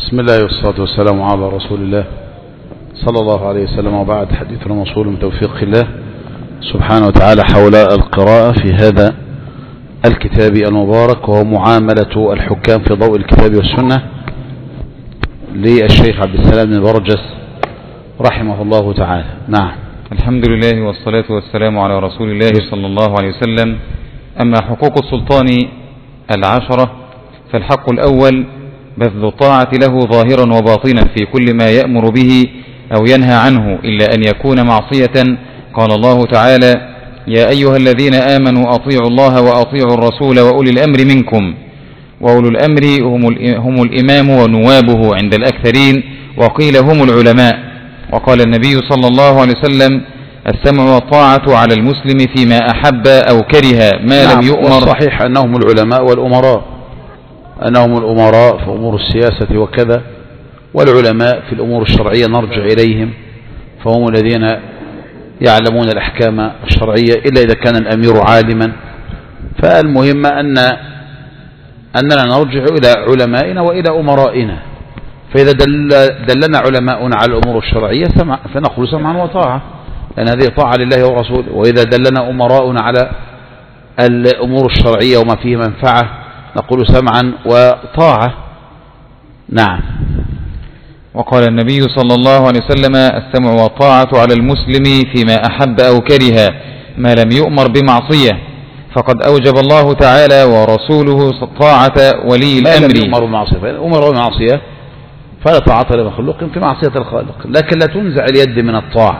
بسم الله والصلاة والسلام على رسول الله صلى الله عليه وسلم، وبعد. حديثنا موصول من توفيق الله سبحانه وتعالى حول القراءة في هذا الكتاب المبارك، وهو معاملة الحكام في ضوء الكتاب والسنة للشيخ عبد السلام بن برجس رحمه الله تعالى. نعم. الحمد لله والصلاة والسلام على رسول الله صلى الله عليه وسلم. أما حقوق السلطان 10، فالحق الأول بذل الطاعة له ظاهرا وباطنا في كل ما يأمر به أو ينهى عنه، إلا أن يكون معصية. قال الله تعالى: يا أيها الذين آمنوا أطيعوا الله وأطيعوا الرسول وأولي الأمر منكم. وأولو الأمر هم الإمام ونوابه عند الأكثرين، وقيل هم العلماء. وقال النبي صلى الله عليه وسلم: السمع والطاعة على المسلم فيما أحب أو كره ما لم يؤمر. صحيح أنهم العلماء والأمراء، أنهم الأمراء في أمور السياسة وكذا، والعلماء في الأمور الشرعية نرجع إليهم، فهم الذين يعلمون الأحكام الشرعية إلا إذا كان الأمير عالما. فالمهم أننا نرجع إلى علمائنا وإلى أمرائنا، فإذا دلنا علماؤنا على الأمور الشرعية فنقول سمعا وطاعة، لأن هذه طاعة لله ورسوله. وإذا دلنا أمراؤنا على الأمور الشرعية وما فيه منفعة نقول سمعا وطاعة. نعم. وقال النبي صلى الله عليه وسلم: السمع والطاعة على المسلم فيما أحب أو كره ما لم يؤمر بمعصية. فقد أوجب الله تعالى ورسوله طاعة ولي الأمر. ما لم يؤمر بمعصية، فإن أمر بمعصية فلا طاعة لمخلوق في معصية الخالق، لكن لا تنزع اليد من الطاعة.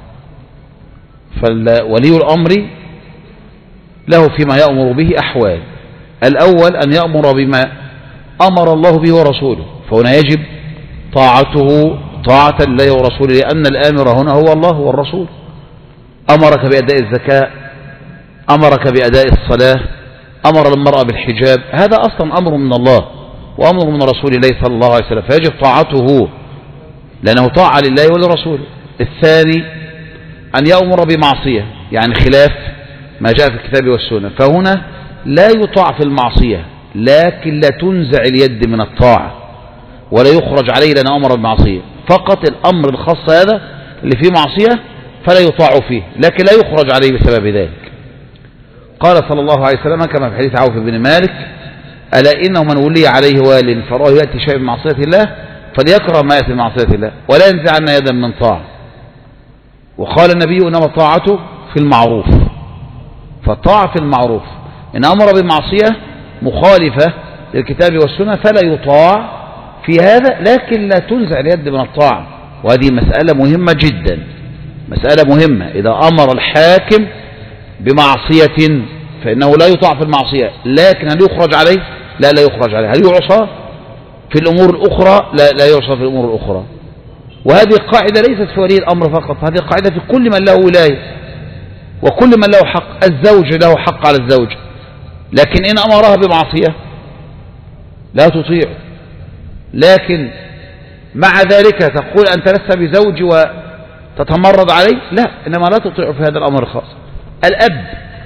فولي الأمر له فيما يأمر به أحوال: الأول أن يأمر بما أمر الله به ورسوله، فهنا يجب طاعته طاعة لله ورسوله، لأن الآمر هنا هو الله والرسول. أمرك بأداء الزكاة، أمرك بأداء الصلاة، أمر المرأة بالحجاب، هذا أصلا أمر من الله وأمر من رسول الله صلى الله عليه وسلم، فيجب طاعته لأنه طاعة لله ولرسوله. الثاني أن يأمر بمعصية، يعني خلاف ما جاء في الكتاب والسنة، فهنا لا يطاع في المعصية، لكن لا تنزع اليد من الطاعة ولا يخرج عليه لأن أمر المعصية. فقط الأمر الخاص هذا اللي فيه معصية فلا يطاع فيه، لكن لا يخرج عليه بسبب ذلك. قال صلى الله عليه وسلم كما في حديث عوف بن مالك: ألا إنه من ولي عليه وال فراه يأتي شيء من معصية الله فليكره ما يأتي من معصية الله ولا ينزعن يدا من طاعة. وقال النبي: إنما طاعته في المعروف. فالطاعة في المعروف، إن أمر بمعصية مخالفة للكتاب والسنة فلا يطاع في هذا، لكن لا تنزع اليد من الطاعة. وهذه مسألة مهمة جدا، مسألة مهمة. إذا أمر الحاكم بمعصية فإنه لا يطاع في المعصية، لكن هل يخرج عليه؟ لا يخرج عليه. هل يعصى في الأمور الأخرى؟ لا يعصى في الأمور الأخرى. وهذه قاعدة ليست في ولي الأمر فقط، هذه قاعدة في كل من له ولاية وكل من له حق. الزوج له حق على الزوج، لكن إن أمرها بمعصية لا تطيع. لكن مع ذلك تقول أنت لست بزوجي وتتمرد علي؟ لا، إنما لا تطيع في هذا الأمر الخاص. الأب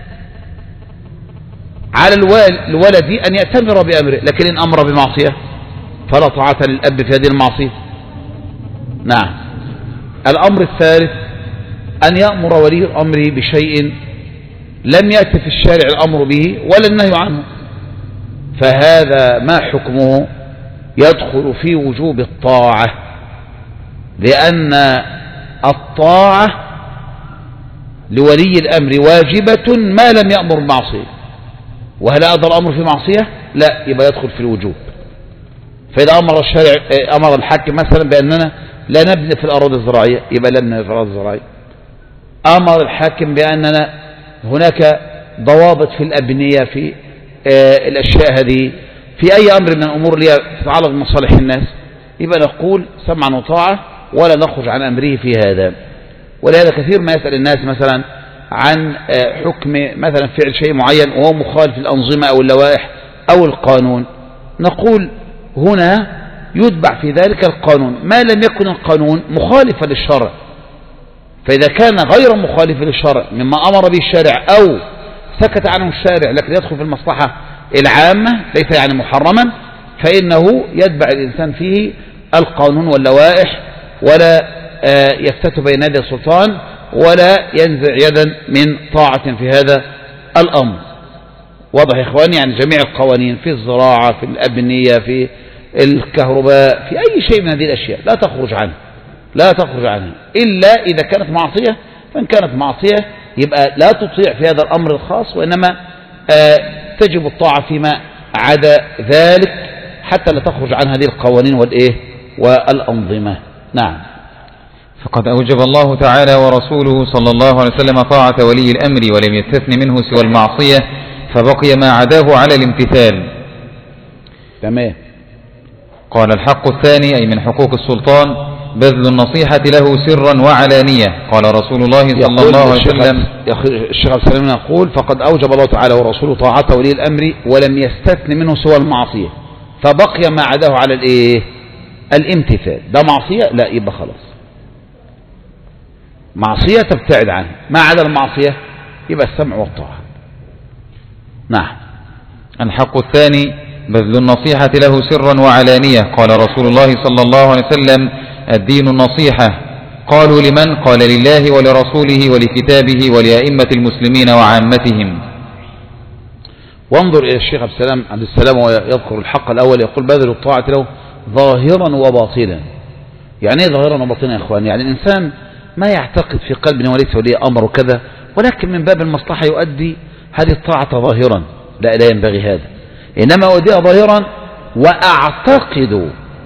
على الولد أن يأتمر بأمره، لكن إن أمر بمعصية فلا طاعة للأب في هذه المعصية. نعم. الأمر الثالث أن يأمر ولي الأمر بشيء لم يأتي في الشارع الأمر به ولا النهي عنه، فهذا ما حكمه؟ يدخل في وجوب الطاعة، لأن الطاعة لولي الأمر واجبة ما لم يأمر بمعصية. وهل هذا الأمر في معصية؟ لا، يبقى يدخل في الوجوب. فإذا أمر الحاكم مثلا بأننا لا نبني في الأراضي الزراعية، يبقى لا نبني في الأراضي الزراعية. أمر الحاكم بأننا هناك ضوابط في الأبنية في الأشياء هذه، في أي أمر من الأمور اللي تتعلق بمصالح الناس، يبقى نقول سمعا وطاعة ولا نخرج عن أمره في هذا. ولهذا كثير ما يسأل الناس مثلا عن حكم مثلا فعل شيء معين وهو مخالف الأنظمة أو اللوائح أو القانون، نقول هنا يتبع في ذلك القانون ما لم يكن القانون مخالفا للشرع. فإذا كان غير مخالف للشرع مما أمر به الشارع أو سكت عنه الشارع لكن يدخل في المصلحة العامة ليس يعني محرما، فإنه يتبع الإنسان فيه القانون واللوائح، ولا يفتت بين يدي السلطان، ولا ينزع يدا من طاعة في هذا الأمر. واضح يا إخواني؟ يعني جميع القوانين في الزراعة، في الأبنية، في الكهرباء، في أي شيء من هذه الأشياء لا تخرج عنه، لا تخرج عنها إلا إذا كانت معصية. فإن كانت معصية يبقى لا تطيع في هذا الأمر الخاص، وإنما تجب الطاعة فيما عدا ذلك حتى لا تخرج عن هذه القوانين والأنظمة. نعم. فقد أوجب الله تعالى ورسوله صلى الله عليه وسلم طاعة ولي الأمر ولم يستثن منه سوى المعصية، فبقي ما عداه على الامتثال. تمام. قال الحق الثاني أي من حقوق السلطان بذل النصيحة له سرا وعلانية. قال رسول الله صلى الله عليه وسلم، الشيخ عبد السلام يقول فقد أوجب الله تعالى ورسوله طاعة ولي الأمر ولم يستثن منه سوى المعصية، فبقي ما عداه على الامتثال. ده معصية؟ لا، يبقى خلاص معصية تبتعد عنه. ما عدا المعصية يبقى السمع والطاعة. نعم. الحق الثاني بذل النصيحة له سرا وعلانية. قال رسول الله صلى الله عليه وسلم الدين النصيحة. قالوا لمن؟ قال لله ولرسوله ولكتابه ولأئمة المسلمين وعامتهم. وانظر إلى الشيخ عبد السلام ويذكر الحق الأول، يقول بذل الطاعة له ظاهرا وباطنا. يعني ايه ظاهرا وباطنا يا إخوان؟ يعني الإنسان ما يعتقد في قلب وليس ولي أمر وكذا، ولكن من باب المصلحة يؤدي هذه الطاعة ظاهرا. لا ينبغي هذا، إنما أؤديها ظاهرا وأعتقد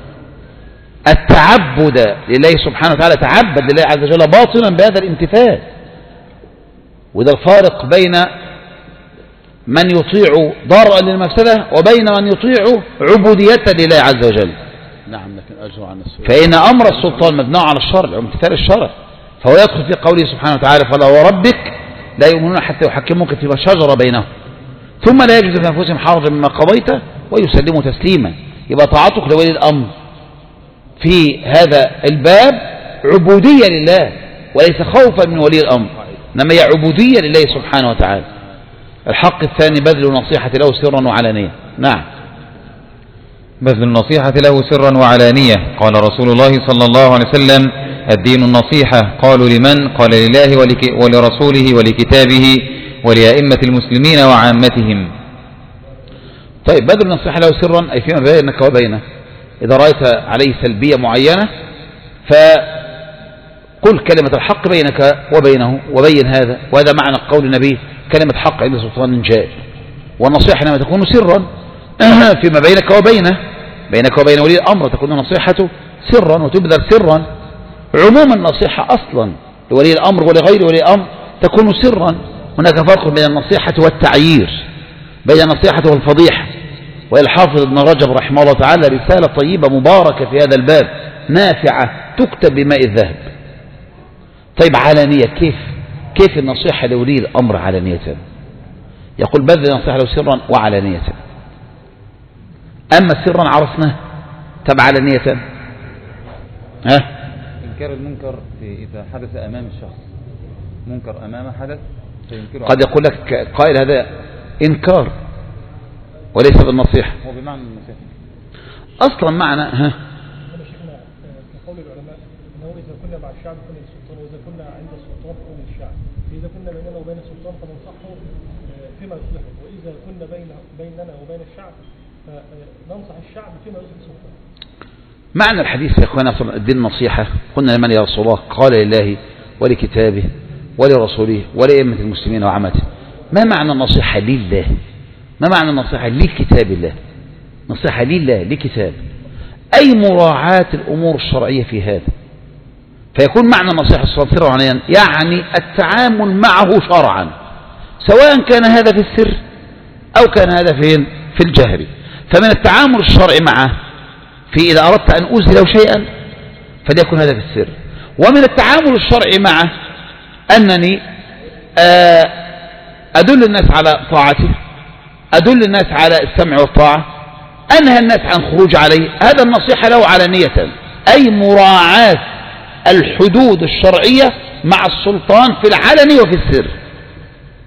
التعبد لله سبحانه وتعالى، تعبد لله عز وجل باطنا بهذا الامتثال. وده الفارق بين من يطيع ضرا للمفسدة وبين من يطيع عبودية لله عز وجل. نعم. لكن أجر عن السؤال، فإن أمر السلطان مبني على الشرع وامتثال الشرع، فهو يدخل في قوله سبحانه وتعالى فلا وربك لا يؤمنون حتى يحكموك فيما شجر بينهم ثم لا يجد في أنفسهم حرجا مما قضيت ويسلموا تسليما. يبقى طاعتك لولي الأمر في هذا الباب عبودية لله وليس خوفا من ولي الأمر، إنما هي عبودية لله سبحانه وتعالى. الحق الثاني بذل النصيحة له سرا وعلانية. نعم. بذل النصيحة له سرا وعلانية. قال رسول الله صلى الله عليه وسلم الدين النصيحة. قالوا لمن؟ قال لله ولرسوله ولكتابه ولأئمة المسلمين وعامتهم. طيب، بذل النصيحة له سرا أي فيما بينك وبينه. إذا رأيت عليه سلبية معينة فقل كلمة الحق بينك وبينه وبين هذا. وهذا معنى قول النبي كلمة حق عند سلطان جائر. والنصيحة لما تكون سرا فيما بينك وبينه، بينك وبين ولي الأمر تكون النصيحة سرا وتبذل سرا. عموما النصيحة أصلا لولي الأمر ولغير ولي الأمر تكون سرا. هناك فرق بين النصيحة والتعيير، بين النصيحة والفضيحة. والحافظ ابن رجب رحمه الله تعالى رسالة طيبة مباركة في هذا الباب نافعة تكتب بماء الذهب. طيب، علانية كيف النصيحة لولي الأمر علانية؟ يقول بذل النصيحة له سرا وعلانية. أما سرا عرفناه، طب علانية إنكار المنكر إذا حدث أمام الشخص، منكر أمام حدث فينكره. قد يقول لك قائل هذا إنكار وليس بالنصيحة. هو بمعنى النصيحة أصلا معنى قول العلماء أنه إذا كنا مع الشعب كنا للسلطان، وإذا كنا عند السلطان كنا للشعب. فإذا كنا بيننا وبين السلطان فننصحه فيما يصلحه، وإذا كنا بيننا وبين الشعب فننصح الشعب فيما يصلح السلطان. معنى الحديث يا أخوانا الدين النصيحة. قلنا لمن يا رسول الله؟ قال لله ولكتابه ولرسوله ولأئمة المسلمين وعامته. ما معنى النصيحة لله؟ ما معنى النصيحة لكتاب الله؟ نصيحة لله لكتاب، أي مراعاة الأمور الشرعية في هذا. فيكون معنى النصيحة سرا وعلانية يعني التعامل معه شرعا، سواء كان هذا في السر أو كان هذا في الجهر. فمن التعامل الشرعي معه في إذا أردت أن أزهل شيئا فليكن هذا في السر، ومن التعامل الشرعي معه أنني أدل الناس على طاعته، أدل الناس على السمع والطاعة، أنهى الناس عن خروج عليه. هذا النصيحة له علانية، أي مراعاة الحدود الشرعية مع السلطان في العلن وفي السر،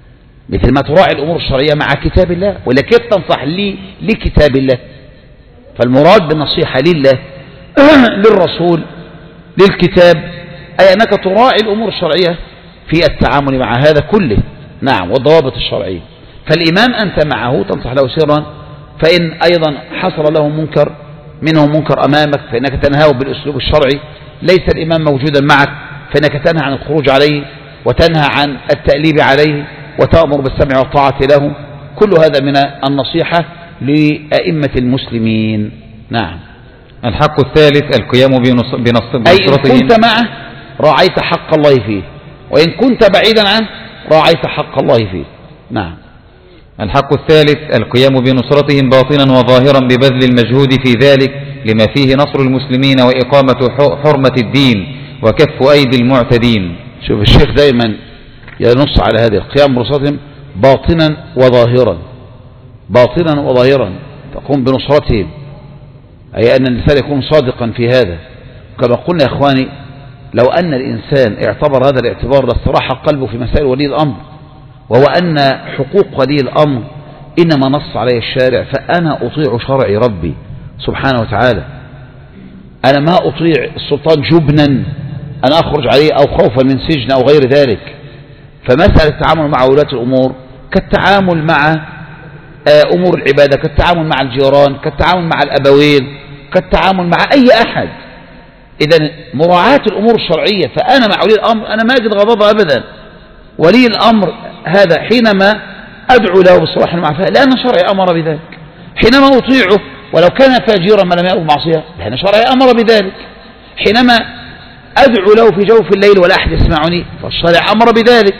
مثل ما تراعي الأمور الشرعية مع كتاب الله. ولا كيف تنصح لي لكتاب الله؟ فالمراد بالنصيحة لله للرسول للكتاب أي أنك تراعي الأمور الشرعية في التعامل مع هذا كله. نعم، والضوابط الشرعية. فالإمام أنت معه تنصح له سرا، فإن أيضا حصل له منكر منه منكر أمامك فإنك تنهاه بالأسلوب الشرعي. ليس الإمام موجودا معك فإنك تنهى عن الخروج عليه وتنهى عن التأليب عليه وتأمر بالسمع والطاعة له. كل هذا من النصيحة لأئمة المسلمين. نعم. الحق الثالث القيام بنصرته. أي إن كنت معه راعيت حق الله فيه، وإن كنت بعيدا عنه راعيت حق الله فيه. نعم. الحق الثالث القيام بنصرتهم باطنا وظاهرا ببذل المجهود في ذلك لما فيه نصر المسلمين وإقامة حرمة الدين وكف أيدي المعتدين. شوف الشيخ دائما ينص على هذه القيام بنصرتهم باطنا وظاهرا، باطنا وظاهرا تقوم بنصرتهم، أي أن الإنسان يكون صادقا في هذا. كما قلنا يا إخواني، لو أن الإنسان اعتبر هذا الاعتبار لاستراح قلبه في مسائل ولي الأمر، وهو أن حقوق ولي الأمر إنما نص عليه الشارع، فأنا أطيع شرع ربي سبحانه وتعالى. أنا ما أطيع السلطان جبنا أن أخرج عليه أو خوفا من سجن أو غير ذلك. فمسألة التعامل مع ولاة الأمور كالتعامل مع أمور العبادة، كالتعامل مع الجيران، كالتعامل مع الأبوين، كالتعامل مع أي أحد. إذا مراعاة الأمور الشرعية. فأنا مع ولي الأمر أنا ما أجد غضب أبدا. ولي الأمر هذا حينما أدعو له بالصلاح والمعافاة لأن شرعي أمر بذلك، حينما أطيعه ولو كان فاجرا ما لم يأمر معصية لأن شرعي أمر بذلك، حينما أدعو له في جوف الليل ولا أحد يسمعني فالشرع أمر بذلك.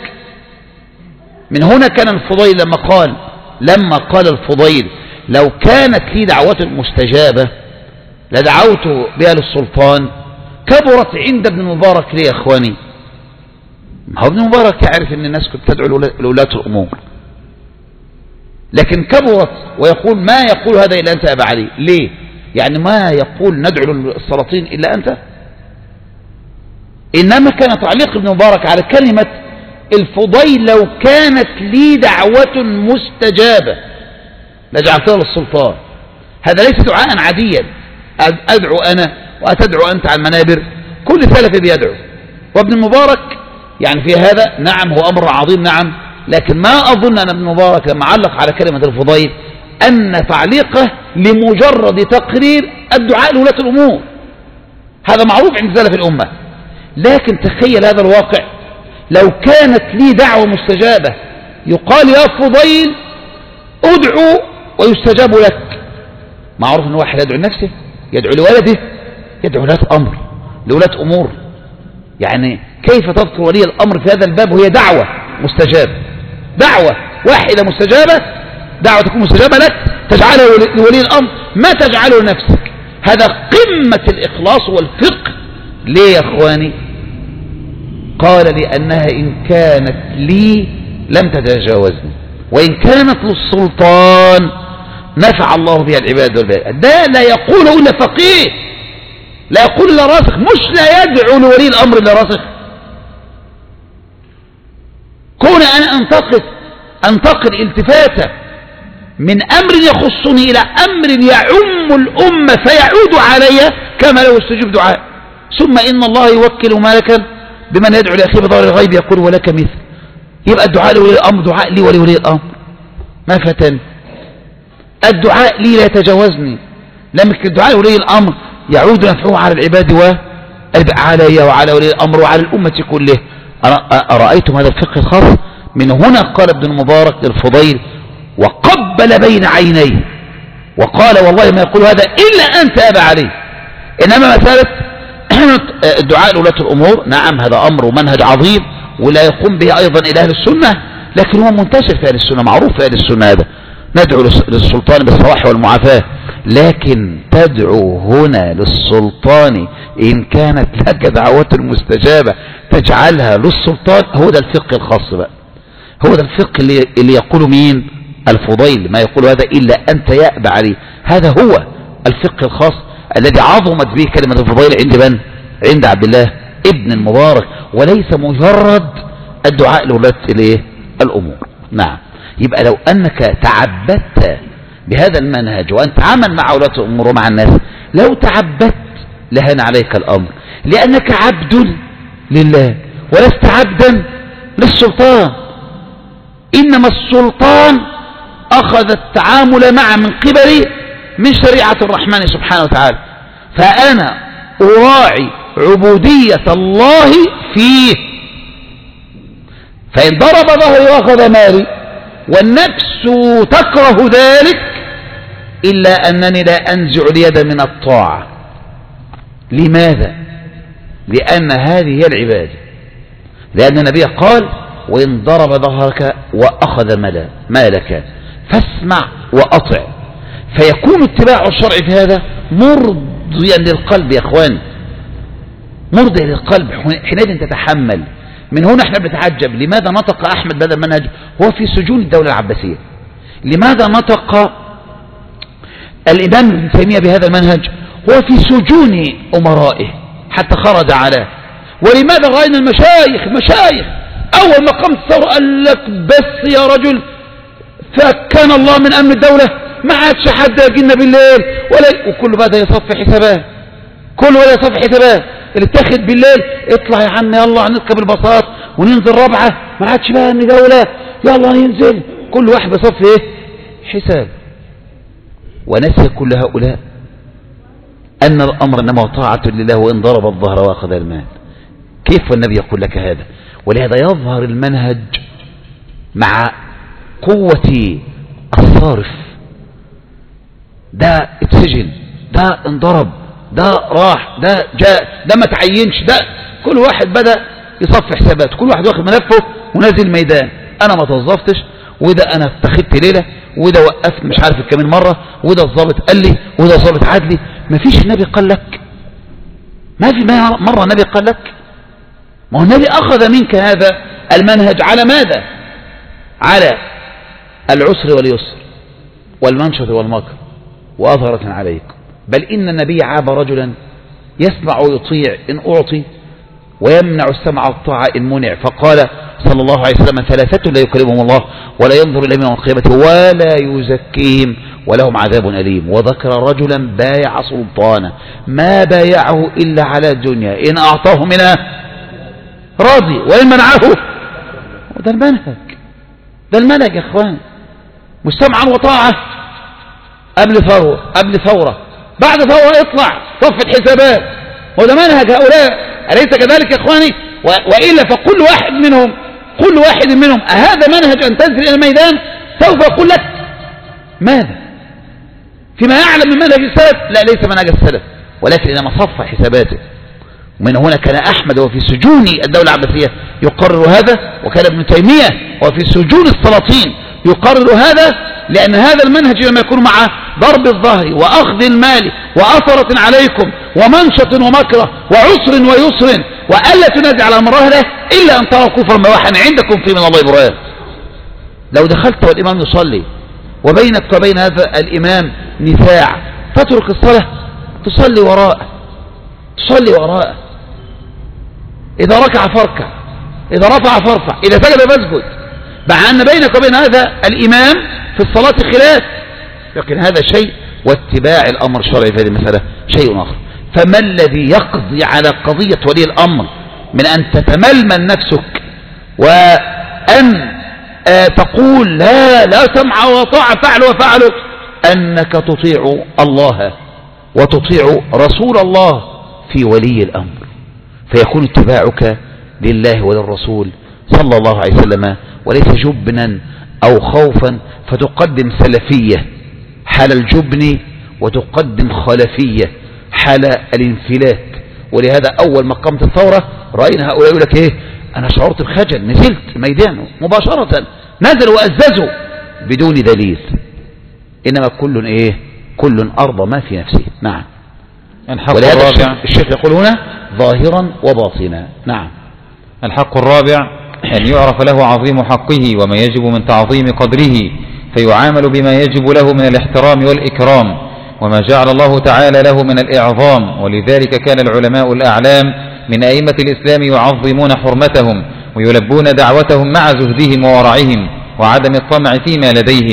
من هنا كان الفضيل لما قال الفضيل لو كانت لي دعوة مستجابة لدعوت بها للسلطان. كبرت عند ابن المبارك ليه يا أخواني؟ هو ابن المبارك يعرف أن الناس كنت تدعو لولاة الأمور، لكن كبرت ويقول ما يقول هذا إلا أنت أبا علي. ليه؟ يعني ما يقول ندعو للسلاطين إلا أنت. إنما كان تعليق ابن مبارك على كلمة الفضيل لو كانت لي دعوة مستجابة لجعلتها للسلطان. هذا ليس دعاء عاديا أدعو أنا وأتدعو أنت على المنابر، كل سلف بيدعو. وابن المبارك يعني في هذا نعم هو أمر عظيم نعم، لكن ما أظن أن ابن مبارك لما علق على كلمة الفضيل أن تعليقه لمجرد تقرير الدعاء لولاة الأمور. هذا معروف عند سلف الأمة. لكن تخيل هذا الواقع، لو كانت لي دعوة مستجابة يقال يا فضيل ادعو ويستجاب لك. معروف أن واحد يدعو لنفسه، يدعو لولده، يدعو لولاة أمور. يعني كيف تذكر ولي الأمر في هذا الباب وهي دعوة مستجابة، دعوة واحدة مستجابة، دعوة تكون مستجابة لك تجعلها لولي الأمر ما تجعله لنفسك. هذا قمة الإخلاص والفقه. ليه يا أخواني؟ قال لأنها إن كانت لي لم تتجاوزني، وإن كانت للسلطان نفع الله بها العباد والبلاد. ده لا يقول إلا فقيه، لا يقول إلا راسخ، مش لا يدعو لولي الأمر إلا راسخ. كون أنا أنتقل التفاتة من أمر يخصني إلى أمر يعم الأمة فيعود علي كما لو استجيب دعاء. ثم إن الله يوكل ملكا بمن يدعو لأخيه بظهر الغيب يقول ولك مثل. يبقى الدعاء لولي الأمر دعاء لي ولولي الأمر ما فتن. الدعاء لي لا يتجاوزني، لما الدعاء لولي الأمر يعود نفعه على العباد وعلي وعلى ولي الأمر وعلى الأمة كله. أرأيتم هذا الفقه الخاص؟ من هنا قال ابن المبارك للفضيل وقبل بين عينيه وقال والله ما يقول هذا إلا أنت أبا علي. إنما مسألة الدعاء لولاة الأمور نعم هذا أمر ومنهج عظيم ولا يقوم به أيضا إلى أهل السنة، لكن هو منتشر في أهل السنة، معروف في أهل السنة هذا، ندعو للسلطان بالصلاح والمعافاة. لكن تدعو هنا للسلطان إن كانت لك دعوة مستجابة تجعلها للسلطان. هو ده الفقه الخاص بقى، هو ده الفقه اللي يقول مين؟ الفضيل، ما يقول هذا إلا أنت يا أبا علي. هذا هو الفقه الخاص الذي عظمت به كلمة الفضيل عند عبد الله ابن المبارك، وليس مجرد الدعاء لولاة الأمور. نعم. يبقى لو أنك تعبدت بهذا المنهج وأن تعامل مع ولاة الأمور ومع الناس، لو تعبدت لهن عليك الأمر، لأنك عبد لله ولست عبدا للسلطان. إنما السلطان أخذ التعامل معه من قبل من شريعة الرحمن سبحانه وتعالى، فأنا أراعي عبودية الله فيه، فإن ضرب ظهري وأخذ مالي والنفس تكره ذلك إلا أنني لا أنزع اليد من الطاعة. لماذا؟ لأن هذه هي العبادة، لأن النبي قال وإن ضرب ظهرك وأخذ مالك فاسمع وأطع، فيكون اتباع الشرع في هذا مرضيا للقلب يا اخوان، مرضي للقلب، حينئذ تتحمل. من هنا احنا بنتعجب لماذا نطق أحمد بهذا المنهج هو في سجون الدولة العباسية، لماذا نطق الإمام ابن تيمية بهذا المنهج هو في سجون أمرائه حتى خرج عليه، ولماذا رأينا المشايخ أول ما قامت الثورة قال لك بس يا رجل فكان الله من أمن الدولة، ما عادش حد يجينا بالليل وكل بدأ يصفي حسابات، كل ولا يصفي حسابات، اللي اتاخد بالليل اطلع يا عم يلا نركب الباصات وننزل رابعة، ما عادش بقى ان دولة يلا ننزل، كل واحد بيصفي ايه حساب. ونسي كل هؤلاء أن الأمر إنما طاعة لله وإن ضرب الظهر وأخذ المال. كيف النبي يقول لك هذا؟ ولهذا يظهر المنهج مع قوة الصارف، ده اتسجن، ده انضرب، ده راح، ده جاء، ده ما تعينش، ده كل واحد بدأ يصفي حسابات، كل واحد واخد ملفه ونازل ميدان، أنا ما توظفتش، وده أنا اتخذت ليلة، وده وقفت مش عارف كمان مرة، وده الضابط قال لي، وده الضابط عاد لي. ما فيش النبي قال لك، ما في مرة النبي قال لك. ما هو النبي أخذ منك هذا المنهج على ماذا؟ على العسر واليسر والمنشط والمكر وأظهرة عليكم. بل إن النبي عاب رجلا يسمع ويطيع إن أعطي ويمنع السمع والطاعة إن منع، فقال صلى الله عليه وسلم ثلاثة لا يكلمهم الله ولا ينظر إليهم يوم القيامة ولا يزكيهم ولهم عذاب أليم. وذكر رجلا بايع سلطانا ما بايعه إلا على الدنيا، إن أعطاه منها راضي وإن منعه. ده المنهج، ده المنهج يا إخوان، مش سمعا وطاعة قبل ثورة، بعد ثورة اطلع صف الحسابات، وده منهج هؤلاء، أليس كذلك يا إخواني؟ وإلا فكل واحد منهم أهذا منهج أن تنزل إلى الميدان سوف يقول لك ماذا فيما يعلم من منهج السلف. لا، ليس منهج السلف، ولكن إنما صف حساباته. ومن هنا كان أحمد وفي سجون الدولة العباسية يقرر هذا، وكان ابن تيمية وفي سجون السلاطين يقرر هذا، لأن هذا المنهج لما يكون مع ضرب الظهر وأخذ المال وأثرة عليكم ومنشط ومكره وعسر ويسر وألا تنازع على أمر له إلا أن تروا كفرا بواحا عندكم في من الله برهان. لو دخلت والإمام يصلي وبينك وبين هذا الإمام نزاع تترك الصلاة تصلي وراءه، إذا ركع فاركع، إذا رفع فارفع، إذا سجد فاسجد، مع أن بينك وبين هذا الإمام في الصلاة خلاف، لكن هذا شيء، واتباع الأمر الشرعي في هذه المسألة شيء آخر. فما الذي يقضي على قضية ولي الأمر من أن تتململ نفسك وأن تقول لا سمع وطاعة فعلوا أنك تطيع الله وتطيع رسول الله في ولي الأمر، فيكون اتباعك لله وللرسول صلى الله عليه وسلم وليس جبنا أو خوفا، فتقدم سلفية حال الجبن وتقدم خلفية حال الانفلات. ولهذا أول ما قامت الثورة رأينا هؤلاء يقول لك إيه، أنا شعرت بخجل، نزلت ميدانه مباشرة، نزلوا وأززوا بدون دليل، إنما كل أرضى ما في نفسه. نعم. ولهذا الشيخ يقول هنا ظاهرا وباطنا. نعم. الحق الرابع أن يعرف له عظيم حقه وما يجب من تعظيم قدره، فيعامل بما يجب له من الاحترام والإكرام وما جعل الله تعالى له من الإعظام. ولذلك كان العلماء الأعلام من أئمة الإسلام يعظمون حرمتهم ويلبون دعوتهم مع زهدهم وورعهم وعدم الطمع فيما لديهم.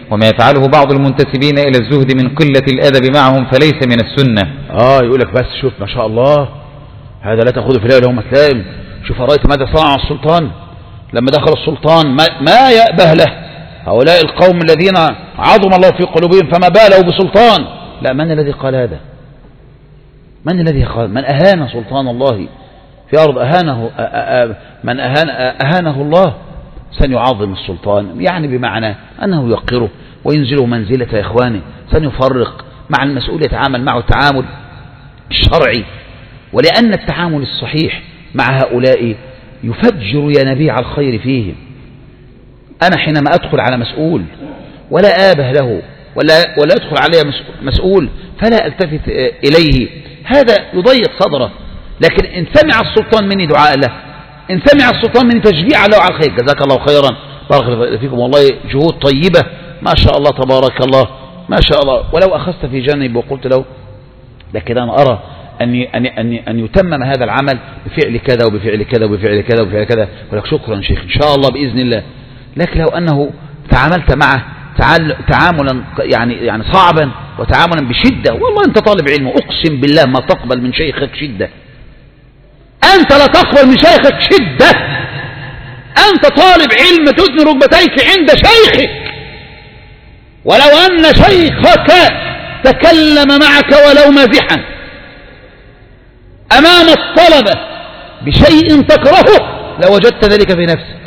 وما يفعله بعض المنتسبين إلى الزهد من قلة الأدب معهم فليس من السنة. يقول لك بس شوف ما شاء الله هذا لا تأخذ في ليلة وما تلائم. شوف رأيت ماذا صنع السلطان لما دخل السلطان ما يأبه له هؤلاء القوم الذين عظم الله في قلوبهم فما بالوا بسلطان. لا، من الذي قال هذا؟ من الذي قال؟ من أهان سلطان الله في أرض أهانه من أهانه الله سنعظم السلطان، يعني بمعنى أنه يوقره وينزله منزلة إخوانه، سنفرق مع المسؤول يتعامل معه التعامل الشرعي. ولأن التعامل الصحيح مع هؤلاء يفجر ينابيع الخير فيهم. أنا حينما أدخل على مسؤول ولا آبه له ولا أدخل عليه مسؤول فلا ألتفت إليه، هذا يضيق صدره. لكن إن سمع السلطان مني دعاء له، إن سمع السلطان مني تشجيع له على الخير، جزاك الله خيرا، بارك فيكم، والله جهود طيبة ما شاء الله تبارك الله ما شاء الله. ولو أخذت في جانب وقلت له لكن أنا أرى أن يتمم هذا العمل بفعل كذا وبفعل كذا وبفعل كذا وبفعل كذا، ولك شكرا شيخ إن شاء الله بإذن الله. لكن لو أنه تعاملت معه تعاملا يعني صعبا وتعاملا بشدة، والله أنت طالب علم أقسم بالله ما تقبل من شيخك شدة، أنت لا تقبل من شيخك شدة، أنت طالب علم تثني ركبتيك عند شيخك. ولو أن شيخك تكلم معك ولو مازحا أمام الطلبة بشيء تكرهه لوجدت ذلك في نفسك،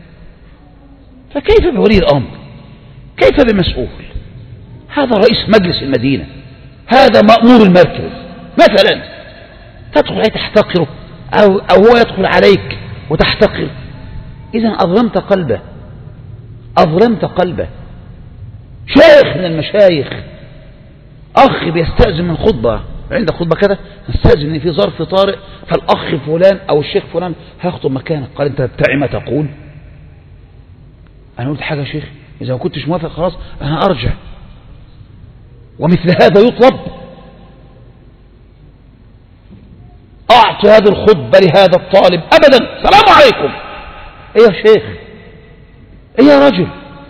فكيف بولي الأمر؟ كيف بمسؤول؟ هذا رئيس مجلس المدينة، هذا مأمور المركز مثلا، تدخل عليه تحتقره أو هو يدخل عليك وتحتقر، إذن أظلمت قلبه، أظلمت قلبه. شيخ من المشايخ، أخ بيستأذن من خطبة، عندك خطبة كذا نستأذن إن في ظرف طارئ فالأخ فلان أو الشيخ فلان هيخطب مكانك، قال أنت بتاعي ما تقول؟ أنا قلت حاجة يا شيخ، إذا ما كنتش موافق خلاص أنا أرجع. ومثل هذا يطلب. أعطي هذه الخطبة لهذا الطالب أبدا، سلام عليكم. إيه يا شيخ؟ إيه يا رجل؟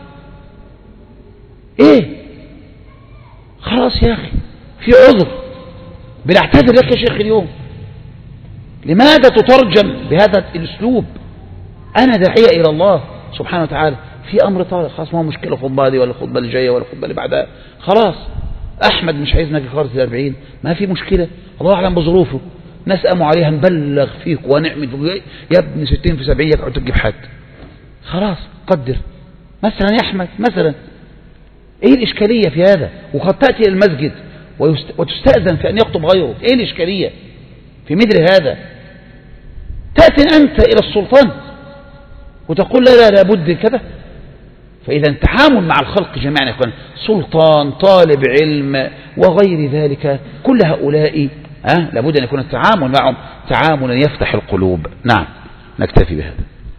إيه؟ خلاص يا أخي في عذر، بنعتذر لك يا شيخ اليوم. لماذا تترجم بهذا الأسلوب؟ أنا داعية إلى الله سبحانه وتعالى في أمر طارئ، خلاص ما هو مشكلة الخطبة دي ولا الخطبة اللي جاية ولا الخطبة اللي بعدها، خلاص أحمد مش عايزنا في قرية 40، ما في مشكلة، الله أعلم بظروفه، ناس قاموا عليها نبلغ فيك ونعمل يا ابن 60 في 70 يقعد تجيب حد، خلاص قدر مثلا يا أحمد مثلا. إيه الإشكالية في هذا؟ وقد تأتي إلى المسجد وتستأذن في أن يخطب غيره، إيه الإشكالية في مثل هذا؟ تأتي أنت إلى السلطان وتقول لا لابد كذا. فإذا التعامل مع الخلق جميعا يا إخوان، سلطان، طالب علم وغير ذلك، كل هؤلاء لابد أن يكون التعامل معهم تعاملا يفتح القلوب. نعم، نكتفي بهذا.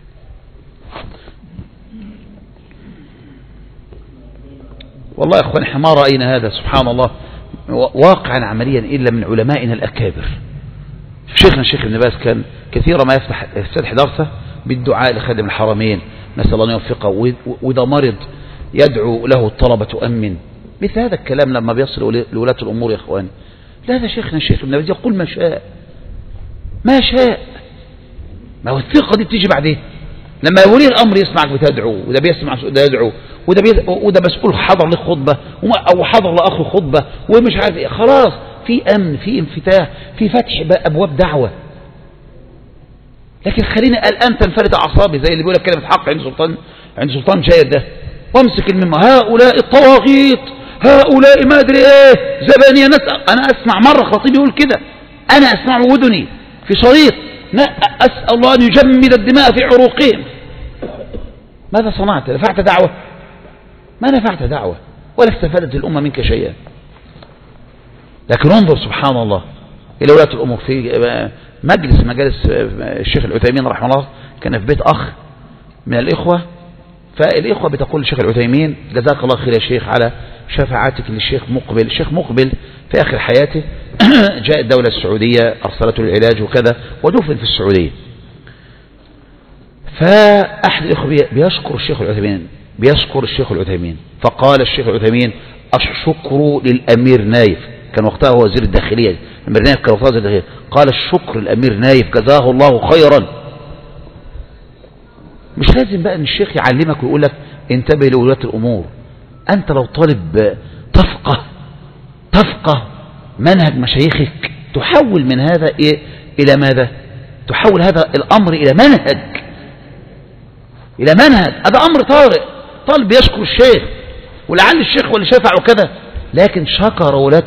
والله يا إخوان احنا ما رأينا هذا سبحان الله واقعا عمليا إلا من علمائنا الأكابر. شيخنا الشيخ ابن باز كان كثيرا ما يفتتح درسه بالدعاء لخادم الحرمين، نسأل الله أن يوفقه، وإذا مرض يدعو له الطلبة تؤمن. مثل هذا الكلام لما بيصل لولاة الأمور يا إخواني، لا هذا شيخنا الشيخ ابن باز يقول ما شاء ما شاء. ما هو الثقة دي بتيجي بعدين لما ولي الأمر يسمعك بتدعو، وده بيسمع ده يدعو، وده مسؤول حضر له خطبة أو حضر لأخو خطبة ومش عارف إيه، خلاص في أمن، في انفتاح، في فتح أبواب دعوة. لكن خليني الآن تنفلت أعصابي زي اللي بيقول لك كلمة حق عند سلطان جاير ده، وامسك المما هؤلاء الطواغيت، هؤلاء ما أدري إيه زبانية. أنا أسمع مرة خطيب يقول كده، أنا أسمع وذني في شريط، أسأل الله أن يجمد الدماء في عروقهم. ماذا صنعت؟ نفعت دعوة؟ ما نفعت دعوة ولا استفادت الأمة منك شيئا. لكن انظر سبحان الله إلى ولاة الأمور. في مجالس الشيخ العثيمين رحمه الله كان في بيت أخ من الإخوة، فالإخوة بتقول الشيخ العثيمين جزاك الله خير يا شيخ على شفاعتك للشيخ مقبل. الشيخ مقبل في آخر حياته جاء الدولة السعودية أرسلته للعلاج وكذا ودفن في السعودية. فأحد الإخوة بيشكر الشيخ العثيمين، بيذكر الشيخ العثيمين، فقال الشيخ العثيمين الشكر للأمير نايف، كان وقتها هو وزير الداخلية، الأمير نايف كان وقتها وزير الداخلية، قال الشكر للأمير نايف جزاه الله خيرا. مش لازم بقى ان الشيخ يعلمك ويقول لك انتبه لولاة الأمور. أنت لو طالب تفقه منهج مشايخك، تحول من هذا إلى ماذا؟ تحول هذا الأمر إلى منهج. هذا أمر طارئ، طالب يشكر الشيخ، ولعل الشيخ واللي شافع وكذا، لكن شكر ولاة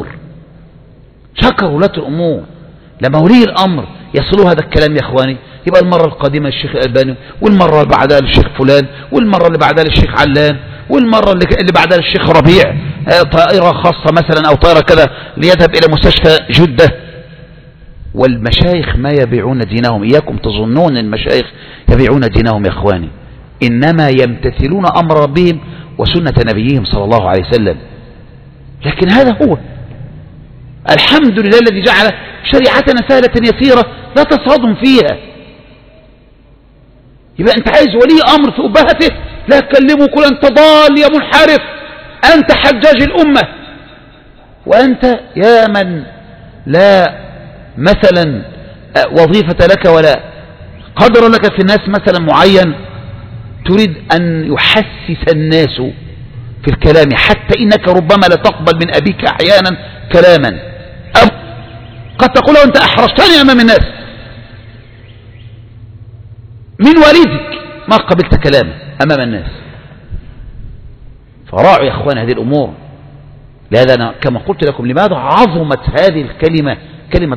الأمور. لما ولي الأمر يصلوا هذا الكلام يا إخواني، يبقى المرة القادمة للشيخ الألباني، والمرة اللي بعدها للشيخ فلان، والمرة اللي بعدها للشيخ علان، والمرة اللي بعدها للشيخ ربيع، طائرة خاصة مثلا أو طائرة كذا ليذهب إلى مستشفى جدة. والمشايخ ما يبيعون دينهم، إياكم تظنون المشايخ يبيعون دينهم يا إخواني، إنما يمتثلون أمر ربهم وسنة نبيهم صلى الله عليه وسلم. لكن هذا هو الحمد لله الذي جعل شريعتنا سهلة يسيرة لا تصادم فيها. يبقى أنت عايز ولي أمر في أبهته، لا تكلمه كل أنت ضال يا منحرف، أنت حجاج الأمة. وأنت يا من لا مثلا وظيفة لك ولا قدر لك في الناس مثلا معين، تريد أن يحسس الناس في الكلام، حتى إنك ربما لا تقبل من أبيك أحيانا كلاما، أو قد تقول له أنت أحرجتني أمام الناس، من والدك ما قبلت كلامه أمام الناس. فراعوا يا أخوان هذه الأمور. لهذا أنا كما قلت لكم لماذا عظمت هذه الكلمة، كلمة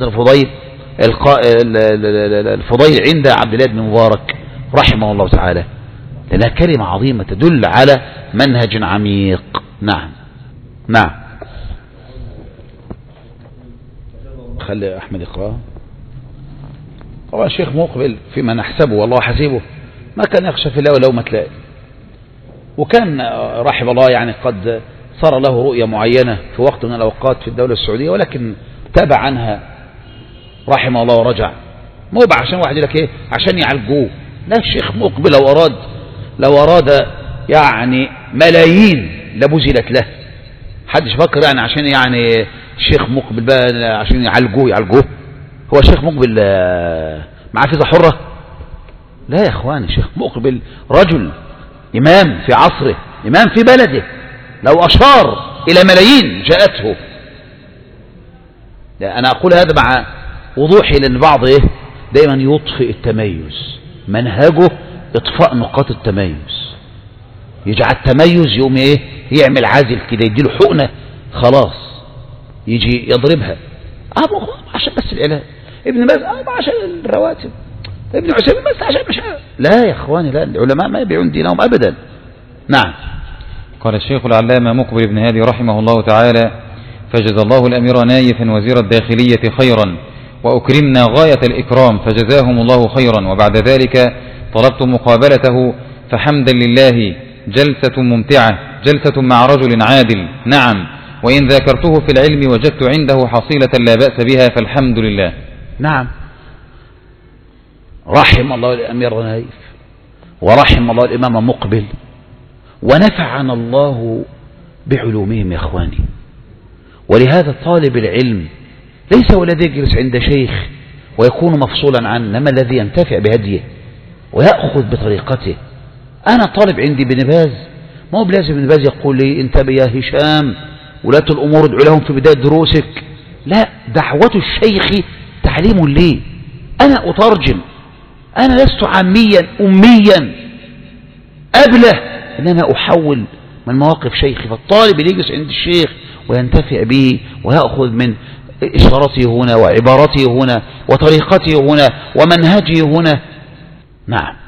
الفضيل عند عبد الله بن مبارك رحمه الله تعالى، لأنها كلمة عظيمة تدل على منهج عميق. نعم خلي أحمد يقرأ. طبعا الشيخ مقبل فيما نحسبه والله حسيبه ما كان يخشى في الله ولومة لائم، وكان رحمه الله يعني قد صار له رؤية معينة في وقت من الأوقات في الدولة السعودية، ولكن تابع عنها رحمه الله ورجع. مو عشان واحد يقول لك ايه عشان يعالجوه، لا، الشيخ مقبل لو أراد يعني ملايين لبذلت له. حدش فكر يعني عشان يعني الشيخ مقبل بقى عشان يعالجوه. هو الشيخ مقبل معاه فيزا حرة؟ لا يا اخواني، الشيخ مقبل رجل إمام في عصره، إمام في بلده، لو أشار إلى ملايين جاءته. لا، أنا أقول هذا مع وضوحي، لأن بعض دائما يطفئ التميز، منهجه إطفاء نقاط التميز، يجعل التميز يوم يعمل عازل كده، يديله حقنة خلاص يجي يضربها عشان بس العلاج، ابن باز عشان الرواتب، ابن عثيمين بس عشان مش لا يا اخواني، لا، العلماء ما يبيعون دينهم ابدا. نعم. قال الشيخ العلامة مقبل بن هادي رحمه الله تعالى: فجزى الله الأمير نايف وزير الداخلية خيرا، وأكرمنا غاية الإكرام، فجزاهم الله خيرا. وبعد ذلك طلبت مقابلته، فحمدا لله جلسة ممتعة، جلسة مع رجل عادل. نعم، وإن ذاكرته في العلم وجدت عنده حصيلة لا بأس بها، فالحمد لله. نعم، رحم الله الأمير نايف ورحم الله الإمام مقبل، ونفعنا الله بعلومهم يا إخواني. ولهذا طالب العلم ليس هو الذي يجلس عند شيخ ويكون مفصولا عنه، إنما الذي ينتفع بهديه ويأخذ بطريقته. أنا طالب عندي ابن باز، ما هو بلازم ابن باز يقول لي انتبه يا هشام ولاة الأمور ادعو لهم في بداية دروسك، لا، دعوة الشيخ تعليم لي، أنا أترجم، أنا لست عاميا أميا أبله، إنما أحول من مواقف شيخي. فالطالب اللي يجلس عند الشيخ وينتفع به ويأخذ من إشارته هنا وعبارته هنا وطريقته هنا ومنهجه هنا. نعم.